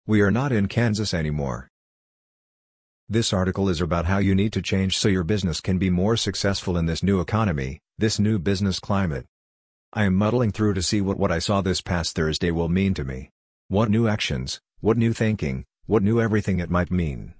We are not in Kansas anymore. This article is about how you need to change so your business can be more successful in this new economy, this new business climate. I am muddling through to see what I saw this past Thursday will mean to me. What new actions, what new thinking, what new everything it might mean.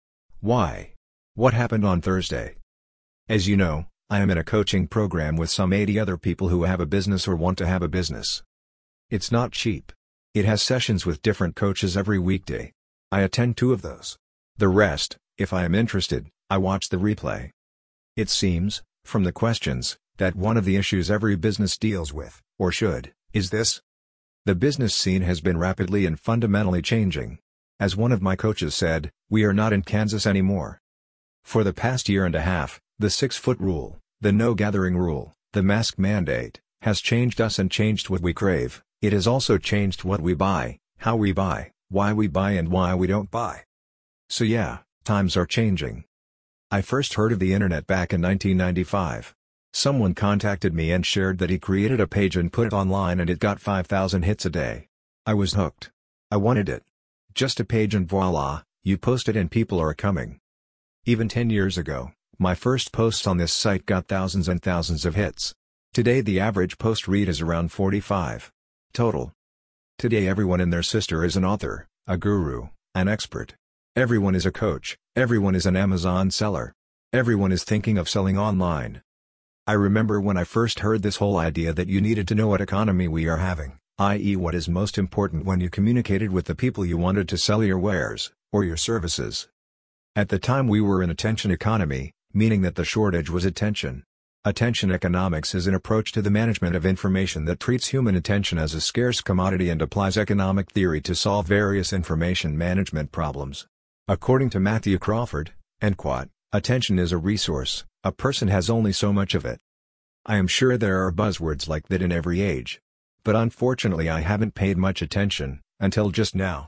Why? What happened on Thursday? As you know, I am in a coaching program with some 80 other people who have a business or want to have a business. It's not cheap. It has sessions with different coaches every weekday. I attend 2 of those. The rest, if I am interested, I watch the replay. It seems, from the questions, that one of the issues every business deals with, or should, is this. The business scene has been rapidly and fundamentally changing. As one of my coaches said, we are not in Kansas anymore. For the past year and a half, the 6-foot rule, the no gathering rule, the mask mandate, has changed us and changed what we crave. It has also changed what we buy, how we buy, why we buy and why we don't buy. So yeah, times are changing. I first heard of the internet back in 1995. Someone contacted me and shared that he created a page and put it online and it got 5,000 hits a day. I was hooked. I wanted it. Just a page and voila, you post it and people are coming. Even 10 years ago, my first post on this site got thousands and thousands of hits. Today the average post read is around 45. Total. Today everyone and their sister is an author, a guru, an expert. Everyone is a coach, everyone is an Amazon seller. Everyone is thinking of selling online. I remember when I first heard this whole idea that you needed to know what economy we are having, i.e. what is most important when you communicated with the people you wanted to sell your wares, or your services. At the time we were in attention economy, meaning that the shortage was attention. Attention economics is an approach to the management of information that treats human attention as a scarce commodity and applies economic theory to solve various information management problems. According to Matthew Crawford, attention is a resource, a person has only so much of it. I am sure there are buzzwords like that in every age. But unfortunately I haven't paid much attention, until just now.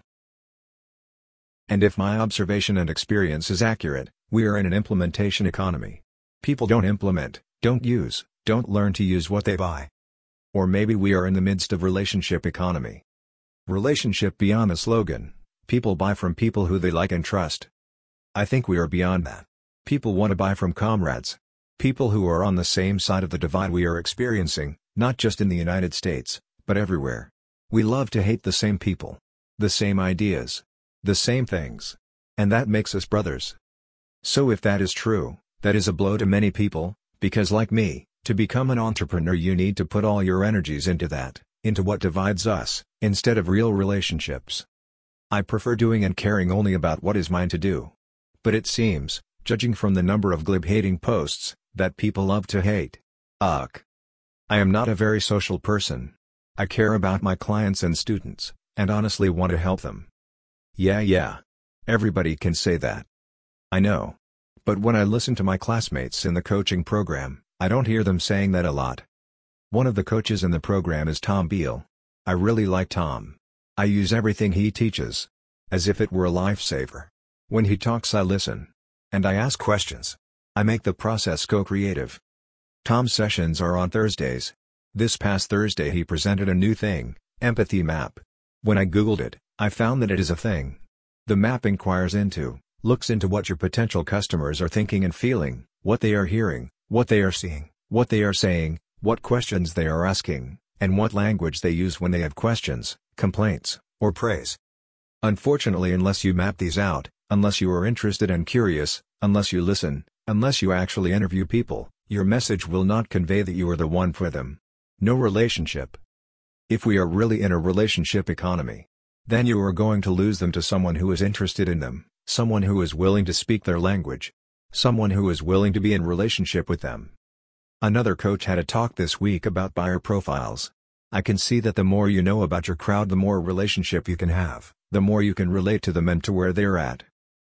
And if my observation and experience is accurate, we are in an implementation economy. People don't implement, don't use, don't learn to use what they buy. Or maybe we are in the midst of relationship economy. Relationship beyond the slogan, people buy from people who they like and trust. I think we are beyond that. People want to buy from comrades. People who are on the same side of the divide we are experiencing, not just in the United States, but everywhere. We love to hate the same people. The same ideas. The same things. And that makes us brothers. So if that is true, that is a blow to many people, because like me, to become an entrepreneur you need to put all your energies into that, into what divides us, instead of real relationships. I prefer doing and caring only about what is mine to do. But it seems, judging from the number of glib-hating posts, that people love to hate. Ugh. I am not a very social person. I care about my clients and students, and honestly want to help them. Yeah. Everybody can say that. I know. But when I listen to my classmates in the coaching program, I don't hear them saying that a lot. One of the coaches in the program is Tom Beal. I really like Tom. I use everything he teaches. As if it were a lifesaver. When he talks I listen. And I ask questions. I make the process go creative. Tom's sessions are on Thursdays. This past Thursday he presented a new thing, Empathy Map. When I googled it, I found that it is a thing. The map looks into what your potential customers are thinking and feeling, what they are hearing, what they are seeing, what they are saying, what questions they are asking, and what language they use when they have questions, complaints, or praise. Unfortunately, unless you map these out, unless you are interested and curious, unless you listen, unless you actually interview people, your message will not convey that you are the one for them. No relationship. If we are really in a relationship economy, then you are going to lose them to someone who is interested in them. Someone who is willing to speak their language. Someone who is willing to be in relationship with them. Another coach had a talk this week about buyer profiles. I can see that the more you know about your crowd the more relationship you can have, the more you can relate to them and to where they're at.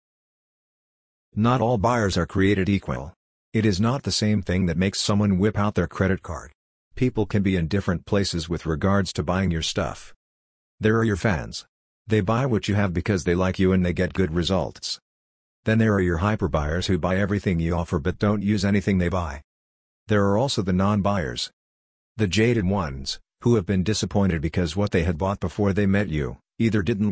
Not all buyers are created equal. It is not the same thing that makes someone whip out their credit card. People can be in different places with regards to buying your stuff. There are your fans. They buy what you have because they like you and they get good results. Then there are your hyper buyers who buy everything you offer but don't use anything they buy. There are also the non-buyers. The jaded ones, who have been disappointed because what they had bought before they met you, either didn't work,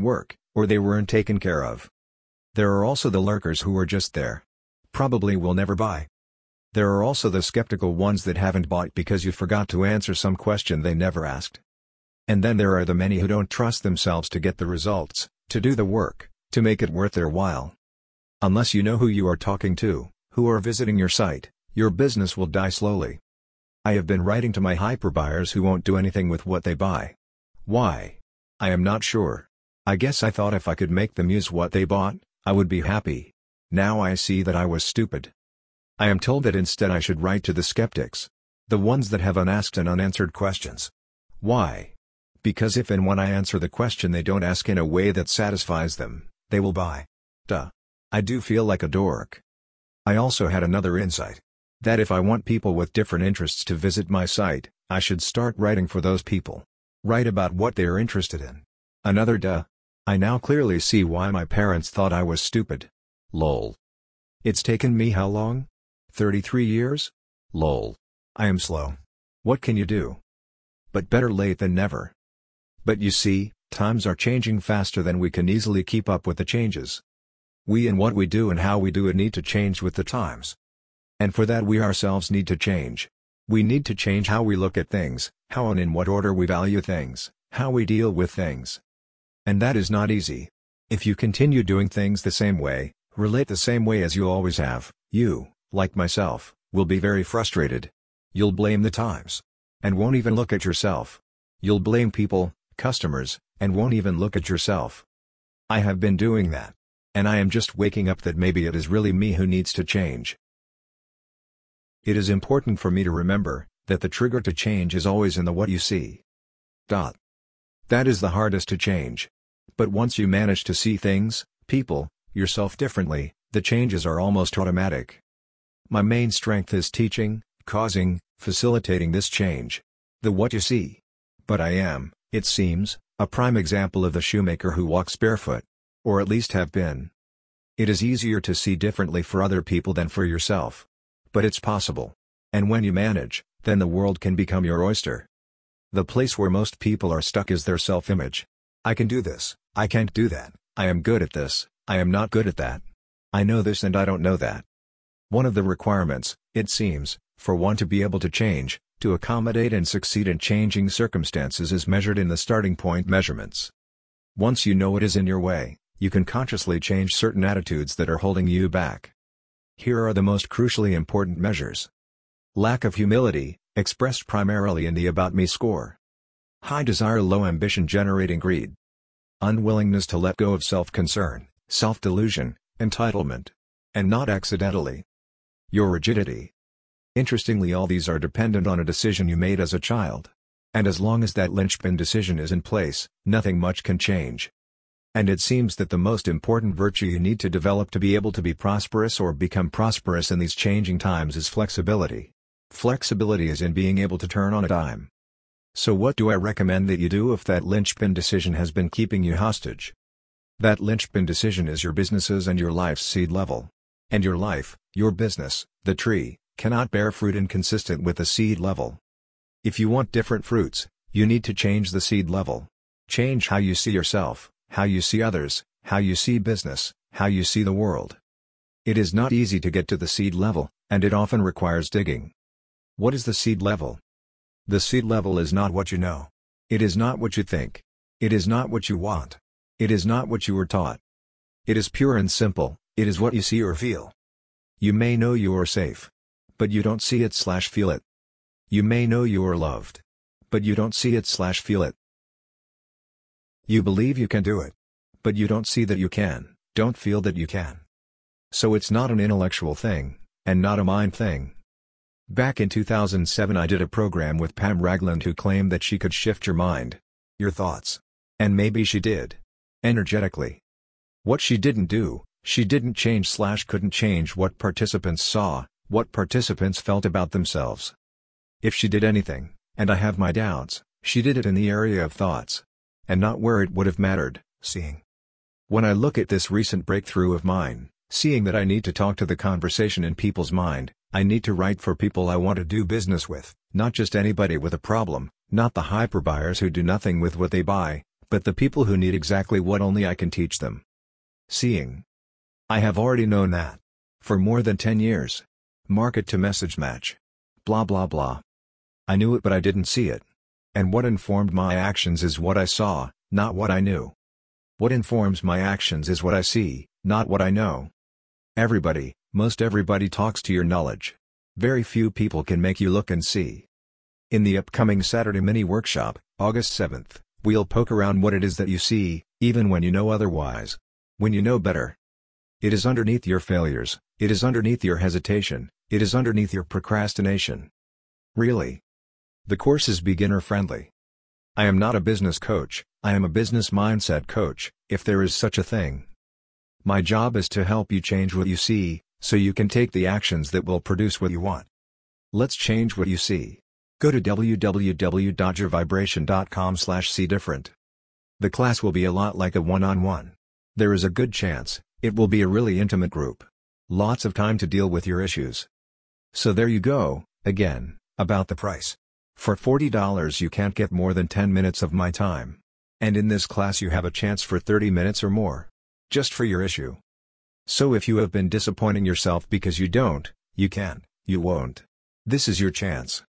or they weren't taken care of. There are also the lurkers who are just there. Probably will never buy. There are also the skeptical ones that haven't bought because you forgot to answer some question they never asked. And then there are the many who don't trust themselves to get the results, to do the work, to make it worth their while. Unless you know who you are talking to, who are visiting your site, your business will die slowly. I have been writing to my hyperbuyers who won't do anything with what they buy. Why? I am not sure. I guess I thought if I could make them use what they bought, I would be happy. Now I see that I was stupid. I am told that instead I should write to the skeptics. The ones that have unasked and unanswered questions. Why? Because if and when I answer the question they don't ask in a way that satisfies them, they will buy. Duh. I do feel like a dork. I also had another insight. That if I want people with different interests to visit my site, I should start writing for those people. Write about what they are interested in. Another duh. I now clearly see why my parents thought I was stupid. Lol. It's taken me how long? 33 years? Lol. I am slow. What can you do? But better late than never. But you see, times are changing faster than we can easily keep up with the changes. We and what we do and how we do it need to change with the times. And for that we ourselves need to change. We need to change how we look at things, how and in what order we value things, how we deal with things. And that is not easy. If you continue doing things the same way, relate the same way as you always have, you, like myself, will be very frustrated. You'll blame the times. And won't even look at yourself. You'll blame people, customers, and won't even look at yourself. I have been doing that. And I am just waking up that maybe it is really me who needs to change. It is important for me to remember that the trigger to change is always in the what you see. That is the hardest to change. But once you manage to see things, people, yourself differently, the changes are almost automatic. My main strength is teaching, causing, facilitating this change. The what you see. But I am, it seems, a prime example of the shoemaker who walks barefoot. Or at least have been. It is easier to see differently for other people than for yourself. But it's possible. And when you manage, then the world can become your oyster. The place where most people are stuck is their self-image. I can do this, I can't do that, I am good at this, I am not good at that. I know this and I don't know that. One of the requirements, it seems, for one to be able to change, to accommodate and succeed in changing circumstances is measured in the starting point measurements. Once you know what is in your way, you can consciously change certain attitudes that are holding you back. Here are the most crucially important measures. Lack of humility, expressed primarily in the About Me score. High desire, low ambition generating greed. Unwillingness to let go of self-concern, self-delusion, entitlement. And not accidentally. Your rigidity. Interestingly, all these are dependent on a decision you made as a child. And as long as that linchpin decision is in place, nothing much can change. And it seems that the most important virtue you need to develop to be able to be prosperous or become prosperous in these changing times is flexibility. Flexibility is in being able to turn on a dime. So what do I recommend that you do if that linchpin decision has been keeping you hostage? That linchpin decision is your business's and your life's seed level. And your life, your business, the tree, cannot bear fruit inconsistent with the seed level. If you want different fruits, you need to change the seed level. Change how you see yourself, how you see others, how you see business, how you see the world. It is not easy to get to the seed level, and it often requires digging. What is the seed level? The seed level is not what you know. It is not what you think. It is not what you want. It is not what you were taught. It is pure and simple, it is what you see or feel. You may know you are safe. But you don't see it/feel it. You may know you are loved. But you don't see it/feel it. You believe you can do it. But you don't see that you can, don't feel that you can. So it's not an intellectual thing, and not a mind thing. Back in 2007 I did a program with Pam Ragland who claimed that she could shift your mind. Your thoughts. And maybe she did. Energetically. What she didn't do, she didn't change/couldn't change what participants saw, what participants felt about themselves. If she did anything, and I have my doubts, she did it in the area of thoughts. And not where it would have mattered, seeing. When I look at this recent breakthrough of mine, seeing that I need to talk to the conversation in people's mind, I need to write for people I want to do business with, not just anybody with a problem, not the hyperbuyers who do nothing with what they buy, But the people who need exactly what only I can teach them. Seeing. I have already known that. For more than 10 years. Market to message match. Blah blah blah. I knew it but I didn't see it. And what informed my actions is what I saw, not what I knew. What informs my actions is what I see, not what I know. Everybody, most everybody talks to your knowledge. Very few people can make you look and see. In the upcoming Saturday mini workshop, August 7th, we'll poke around what it is that you see, even when you know otherwise. When you know better. It is underneath your failures, it is underneath your hesitation, it is underneath your procrastination. Really. The course is beginner-friendly. I am not a business coach, I am a business mindset coach, if there is such a thing. My job is to help you change what you see, so you can take the actions that will produce what you want. Let's change what you see. Go to www.yourvibration.com/see-different. The class will be a lot like a one-on-one. There is a good chance, it will be a really intimate group. Lots of time to deal with your issues. So there you go, again, about the price. For $40 you can't get more than 10 minutes of my time. And in this class you have a chance for 30 minutes or more. Just for your issue. So if you have been disappointing yourself because you don't, you can, you won't. This is your chance.